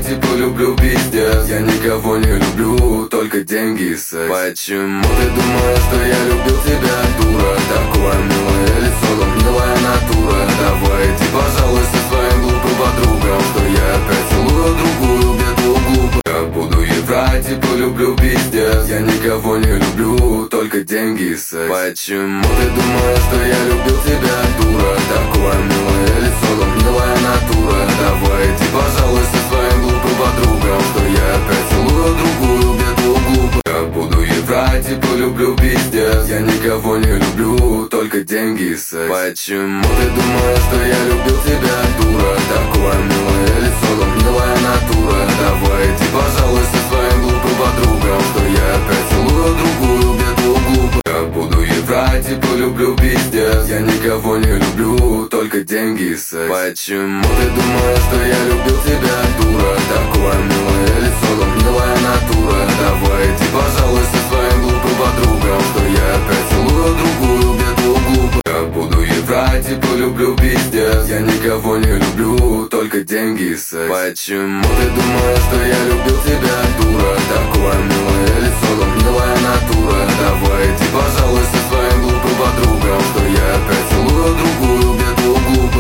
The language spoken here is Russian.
врать и полюблю пиздец. Я никого не люблю, только деньги и секс. Почему ты думаешь, что я любил тебя, дура? Такое милое лицо, но милая натура. Давай иди, пожалуйста, своим глупым подругам, что я опять целую другую где-то в углу. Я буду ей врать и полюблю пиздец. Я никого не люблю, только деньги и секс. Почему ты думаешь, что я любил тебя, дура? Такое милое лицо, но милая натура. Давай иди, пожалуйста, своим глупым подругам, что я опять целую другую где-то в углу. Я буду ей врать и полюблю пиздец. Я никого не люблю, только деньги и секс. Почему ты думаешь, что я любил тебя, дура? Такое милое лицо, но милая натура. Давай иди, пожалуйста, своим глупым подругам, что я опять целую другую где-то в углу. Я буду ей врать и полюблю пиздец. Я никого не люблю, только деньги и секс. Почему ты думаешь, что я любил тебя, дура? Такое милое лицо, но милая натура. Давай иди, пожалуйста, своим глупым подругам, что я опять целую другую где-то в углу. Я буду ей врать и полюблю пиздец. Я никого не люблю, только деньги и секс. Почему ты думаешь, что я любил тебя, дура? Такое